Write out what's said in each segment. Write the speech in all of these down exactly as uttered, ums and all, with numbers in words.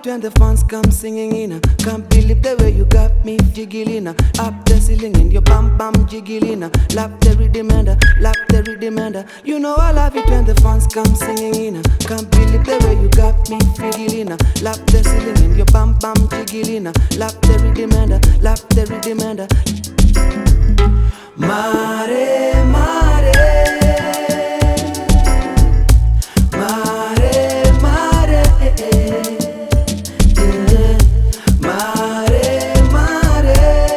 it when the fans come singing in. Can't believe the way you got me jiggling. Up the ceiling and your bam bam jiggling. Lap the rhythm and lap the rhythm and you know I love it when the fans come singing in. Can't believe the way you got me fiddling. Lap the ceiling and your bam bam jiggling. Lap the rhythm and lap the rhythm and Mare, mare, mare, mare, yeah. Mare, mare,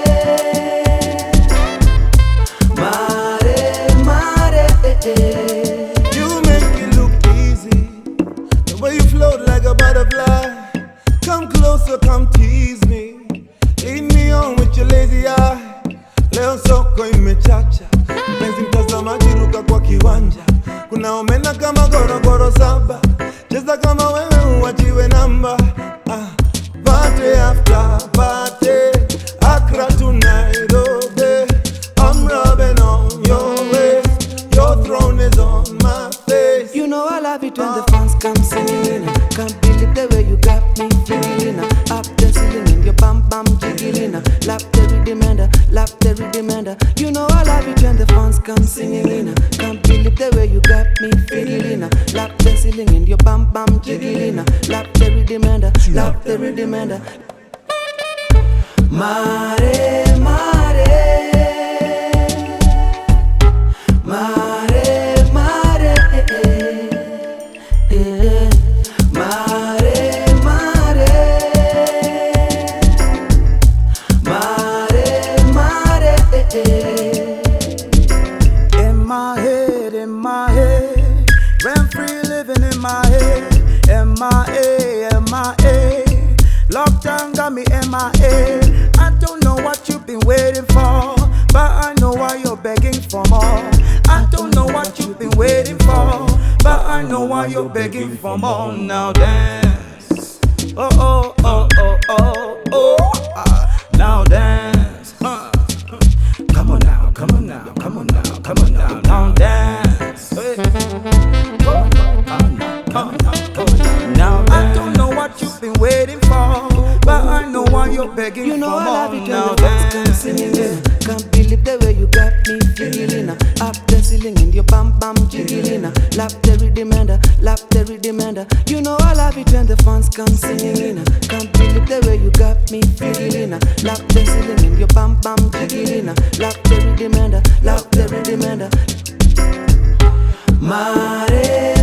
mare, mare. You make it look easy, the way you float like a butterfly. Come closer, come tease me, lead me on with your lazy eye. Leo soko imechacha, mpenzi mtazamaji ruka kwa kiwanja. Kuna omena kama gorogoro saba, cheza kama wewe uachiwe namba. ah. Party after party, Accra to Nairobi. I'm rubbing on your waist, your throne is on my face. You know I love it when the fans come singing in. Can't believe the way you got me jiggling. Up the ceiling and your bam bam jiggling. Lap the rhythm and lap the rhythm and you know I love it when the fans come singing in. Can't believe the way you got me fiddling. Lap the ceiling and your bam bam jiggling. Lap the rhythm and lap the rhythm and Mare, mare, mare, mare, yeah. Mare, mare, mare, mare. In my head, in my head, rent free living in my head. M I A, M I A, lockdown got me M I A. I don't know what you've been waiting for, but I know why you're begging for more. I don't know what you've been waiting for, but I know why you're begging for more. Now dance, oh oh oh oh oh oh, ah. Now dance, huh. Come on now, come on now, come on now, come on now, now dance. Hey. Come on now, come on now, come on now, come on now. Now I don't know what you've been waiting for, but I know why you're begging You know for I more. love it when Now the fans come dance. singing in. Can't believe the way you got me jiggling. Up the ceiling and your bam bam jiggling. Lap the rhythm and lap the rhythm and you know I love it when the fans come singing in. Can't believe the way you got me fiddling. Lap the ceiling and your bam bam jiggling. Lap the rhythm and lap the rhythm and Mare.